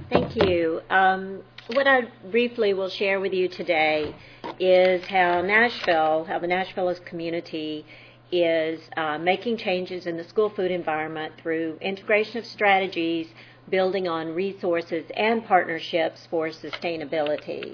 Thank you. What I briefly will share with you today is how the Nashville community is making changes in the school food environment through integration of strategies, building on resources and partnerships for sustainability.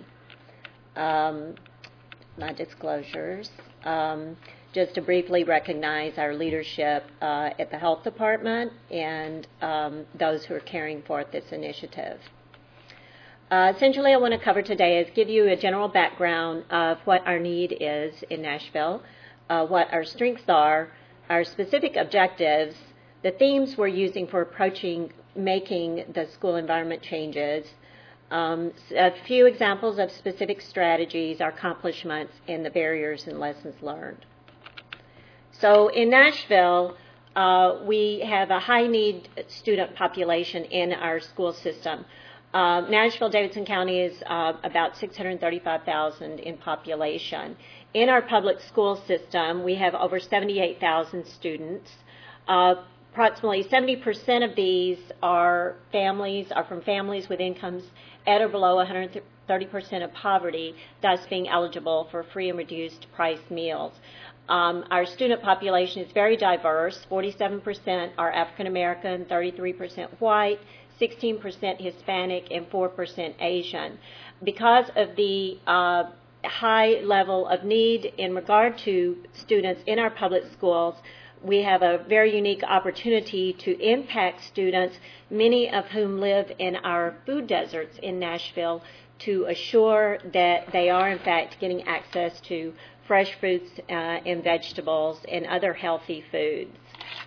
My disclosures. Just to briefly recognize our leadership at the health department and those who are carrying forth this initiative. Essentially, I want to cover today is give you a general background of what our need is in Nashville, what our strengths are, our specific objectives, the themes we're using for making the school environment changes, a few examples of specific strategies, our accomplishments, and the barriers and lessons learned. So in Nashville, we have a high-need student population in our school system. Nashville-Davidson County is about 635,000 in population. In our public school system, we have over 78,000 students. Approximately 70% of these are from families with incomes at or below 130% of poverty, thus being eligible for free and reduced price meals. Our student population is very diverse. 47% are African American, 33% white, 16% Hispanic, and 4% Asian. Because of the high level of need in regard to students in our public schools, we have a very unique opportunity to impact students, many of whom live in our food deserts in Nashville, to assure that they are, in fact, getting access to fresh fruits and vegetables and other healthy foods.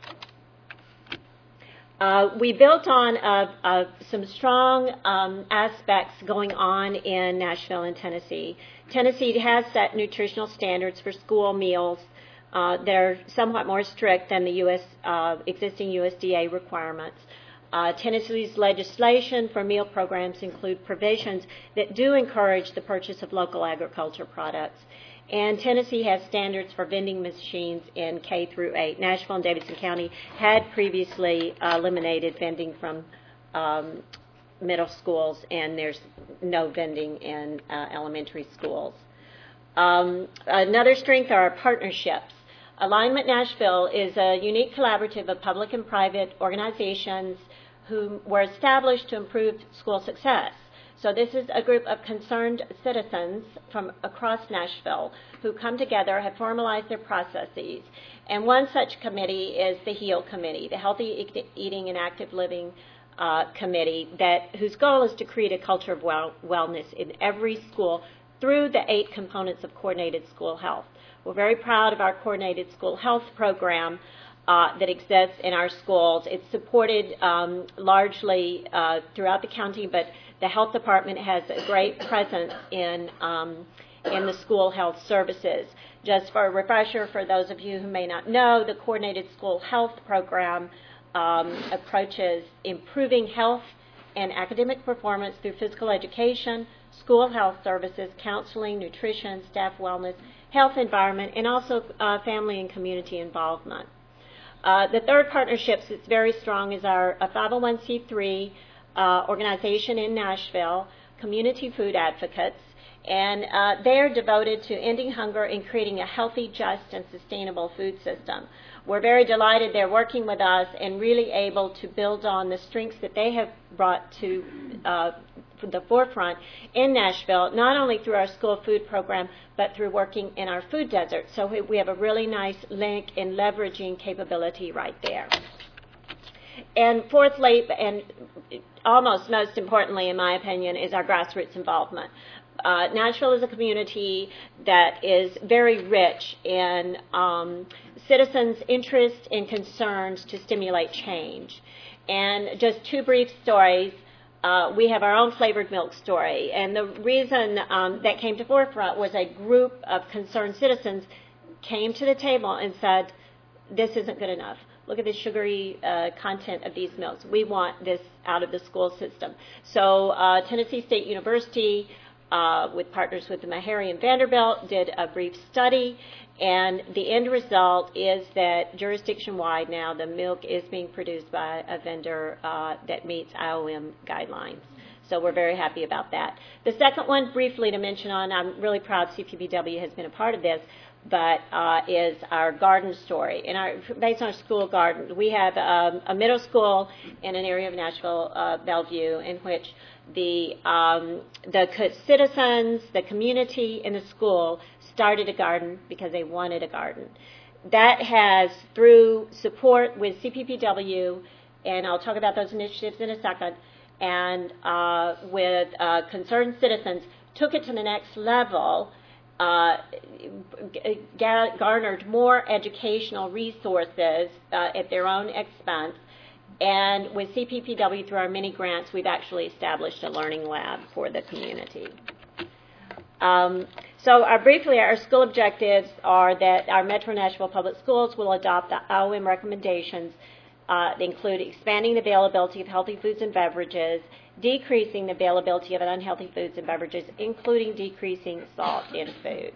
We built on some strong aspects going on in Nashville and Tennessee. Tennessee has set nutritional standards for school meals that are somewhat more strict than the existing USDA requirements. Tennessee's legislation for meal programs include provisions that do encourage the purchase of local agriculture products. And Tennessee has standards for vending machines in K through 8. Nashville and Davidson County had previously eliminated vending from middle schools, and there's no vending in elementary schools. Another strength are our partnerships. Alignment Nashville is a unique collaborative of public and private organizations who were established to improve school success. So this is a group of concerned citizens from across Nashville who come together, have formalized their processes. And one such committee is the HEAL Committee, the Healthy Eating and Active Living Committee, whose goal is to create a culture of wellness in every school through the 8 components of coordinated school health. We're very proud of our coordinated school health program that exists in our schools. It's supported largely throughout the county, but the health department has a great presence in the school health services. Just for a refresher, for those of you who may not know, the coordinated school health program approaches improving health and academic performance through physical education, school health services, counseling, nutrition, staff wellness, health environment, and also family and community involvement. The third partnership that's very strong is our 501c3 organization in Nashville, Community Food Advocates, and they're devoted to ending hunger and creating a healthy, just, and sustainable food system. We're very delighted they're working with us and really able to build on the strengths that they have brought to the forefront in Nashville, not only through our school food program, but through working in our food desert. So we have a really nice link in leveraging capability right there. And fourthly, and almost most importantly, in my opinion, is our grassroots involvement. Nashville is a community that is very rich in citizens' interests and concerns to stimulate change. And just 2 brief stories. We have our own flavored milk story. And the reason that came to forefront was a group of concerned citizens came to the table and said, this isn't good enough. Look at the sugary content of these milks. We want this out of the school system. So Tennessee State University, with partners with the Meharry and Vanderbilt, did a brief study, and the end result is that jurisdiction-wide now the milk is being produced by a vendor that meets IOM guidelines. So we're very happy about that. The second one, briefly to mention on, I'm really proud CPPW has been a part of this, but is our garden story. Based on our school garden, we have a middle school in an area of Nashville, Bellevue, in which the citizens, the community in the school started a garden because they wanted a garden. That has, through support with CPPW, and I'll talk about those initiatives in a second, and with concerned citizens, took it to the next level, garnered more educational resources at their own expense, and with CPPW, through our many grants, we've actually established a learning lab for the community. So briefly, our school objectives are that our Metro Nashville Public Schools will adopt the IOM recommendations. They include expanding the availability of healthy foods and beverages, decreasing the availability of unhealthy foods and beverages, including decreasing salt in food.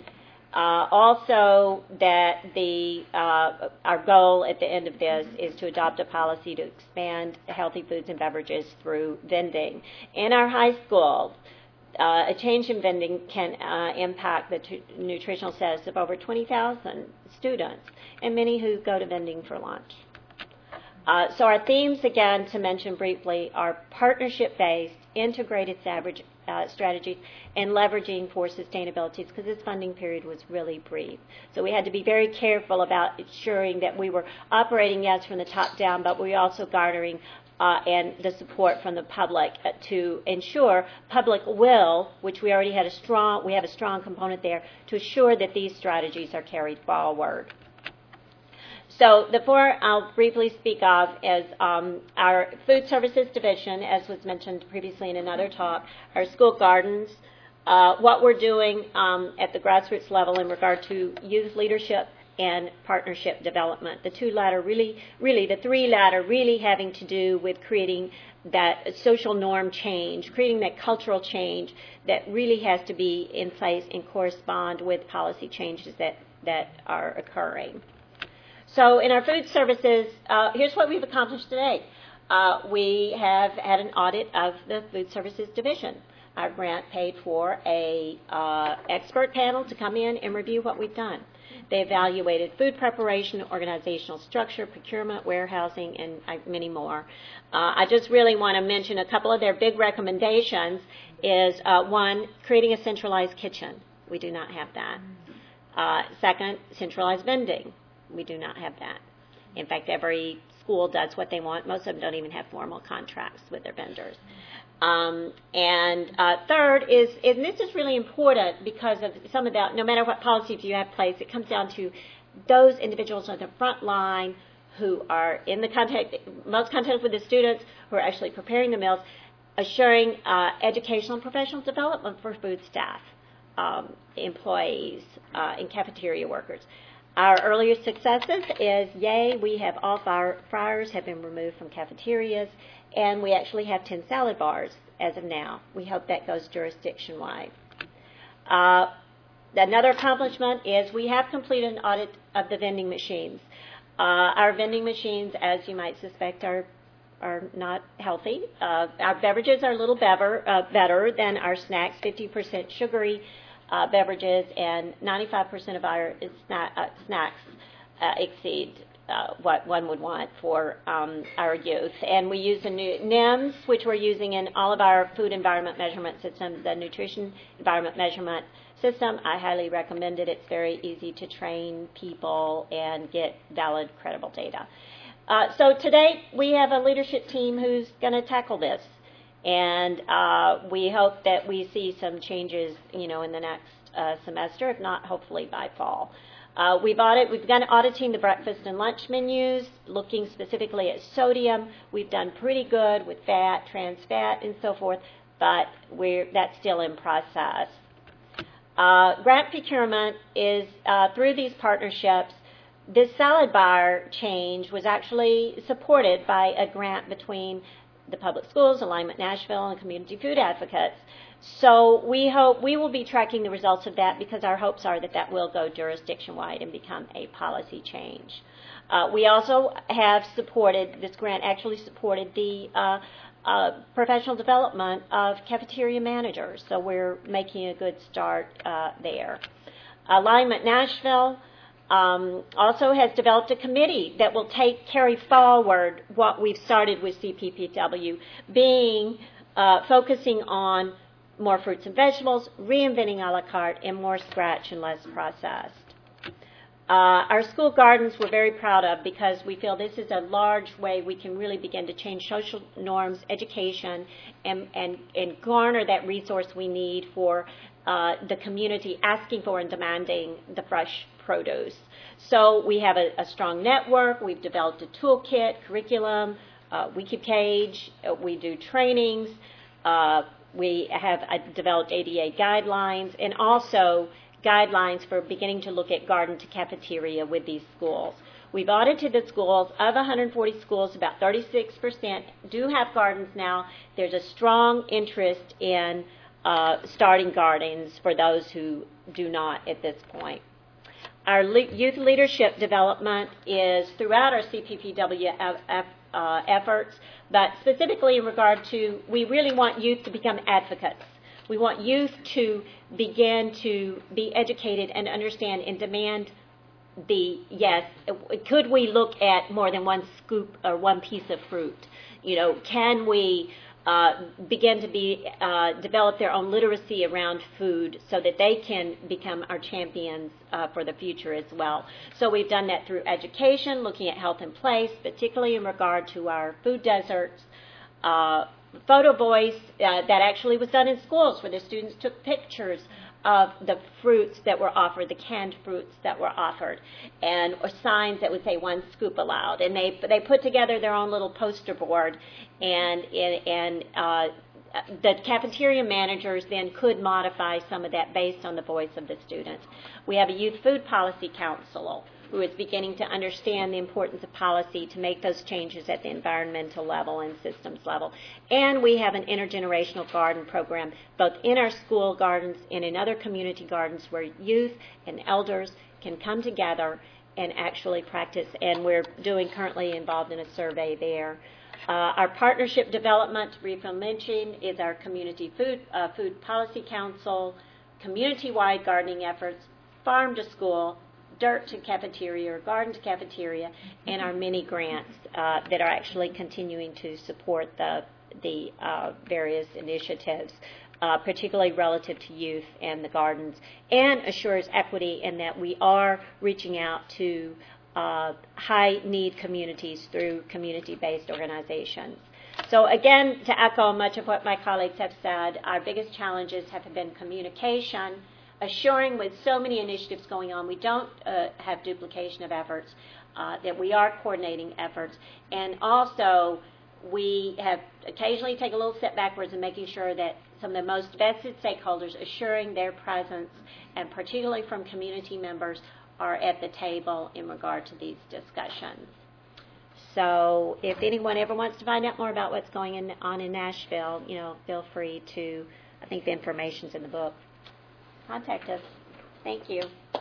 Also, that our goal at the end of this is to adopt a policy to expand healthy foods and beverages through vending. In our high schools, a change in vending can impact the nutritional status of over 20,000 students, and many who go to vending for lunch. So our themes, again, to mention briefly, are partnership-based, integrated strategies, and leveraging for sustainability, because this funding period was really brief. So we had to be very careful about ensuring that we were operating, yes, from the top down, but we were also garnering and the support from the public to ensure public will, which we already had we have a strong component there, to assure that these strategies are carried forward. So the four I'll briefly speak of is our food services division, as was mentioned previously in another talk, our school gardens, what we're doing at the grassroots level in regard to youth leadership and partnership development. The three latter really having to do with creating that social norm change, creating that cultural change that really has to be in place and correspond with policy changes that are occurring. So in our food services, here's what we've accomplished today. We have had an audit of the food services division. Our grant paid for a expert panel to come in and review what we've done. They evaluated food preparation, organizational structure, procurement, warehousing, and many more. I just really want to mention a couple of their big recommendations is, one, creating a centralized kitchen. We do not have that. Second, centralized vending. We do not have that. In fact, every school does what they want. Most of them don't even have formal contracts with their vendors. Third is, and this is really important because of some of that, no matter what policies you have in place, it comes down to those individuals on the front line who are in the most contact with the students, who are actually preparing the meals, assuring educational and professional development for food staff, employees, and cafeteria workers. Our earliest successes is, we have all fryers have been removed from cafeterias, and we actually have 10 salad bars as of now. We hope that goes jurisdiction-wide. Another accomplishment is we have completed an audit of the vending machines. Our vending machines, as you might suspect, are not healthy. Our beverages are a little better than our snacks, 50% sugary beverages, and 95% of our snacks exceed what one would want for our youth. And we use the new NIMS, which we're using in all of our food environment measurement systems, the nutrition environment measurement system. I highly recommend it. It's very easy to train people and get valid, credible data. So today we have a leadership team who's going to tackle this. And we hope that we see some changes, in the next semester, if not, hopefully by fall. We've begun auditing the breakfast and lunch menus, looking specifically at sodium. We've done pretty good with fat, trans fat, and so forth, but that's still in process. Grant procurement is through these partnerships. This salad bar change was actually supported by a grant between the public schools, Alignment Nashville, and community food advocates. So we hope we will be tracking the results of that, because our hopes are that will go jurisdiction-wide and become a policy change. We also have supported, this grant actually supported the professional development of cafeteria managers. So we're making a good start there. Alignment Nashville also has developed a committee that will carry forward what we've started with CPPW, focusing on more fruits and vegetables, reinventing a la carte, and more scratch and less processed. Our school gardens we're very proud of because we feel this is a large way we can really begin to change social norms, education, and garner that resource we need for the community asking for and demanding the fresh produce. So we have a strong network. We've developed a toolkit, curriculum, Wiki page. We do trainings. We have developed ADA guidelines and also guidelines for beginning to look at garden to cafeteria with these schools. We've audited the schools. Of 140 schools, about 36% do have gardens now. There's a strong interest in starting gardens for those who do not at this point. Our youth leadership development is throughout our CPPW efforts, but specifically in regard to, we really want youth to become advocates. We want youth to begin to be educated and understand and demand could we look at more than one scoop or one piece of fruit? Can we begin to develop their own literacy around food so that they can become our champions for the future as well. So we've done that through education, looking at health and place, particularly in regard to our food deserts, photo voice that actually was done in schools where the students took pictures of the fruits that were offered, the canned fruits that were offered, and or signs that would say one scoop allowed. And they put together their own little poster board, and the cafeteria managers then could modify some of that based on the voice of the students. We have a youth food policy council who is beginning to understand the importance of policy to make those changes at the environmental level and systems level. And we have an intergenerational garden program, both in our school gardens and in other community gardens where youth and elders can come together and actually practice. And we're currently involved in a survey there. Our partnership development, Refill mentioned, is our community food policy council, community-wide gardening efforts, farm to school, dirt to cafeteria or garden to cafeteria, and our mini grants that are actually continuing to support the various initiatives, particularly relative to youth and the gardens, and assures equity in that we are reaching out to high-need communities through community-based organizations. So again, to echo much of what my colleagues have said, our biggest challenges have been communication, assuring with so many initiatives going on, we don't have duplication of efforts, that we are coordinating efforts, and also we have occasionally take a little step backwards in making sure that some of the most vested stakeholders assuring their presence, and particularly from community members, are at the table in regard to these discussions. So if anyone ever wants to find out more about what's going on in Nashville, feel free to, I think the information's in the book. Contact us. Thank you.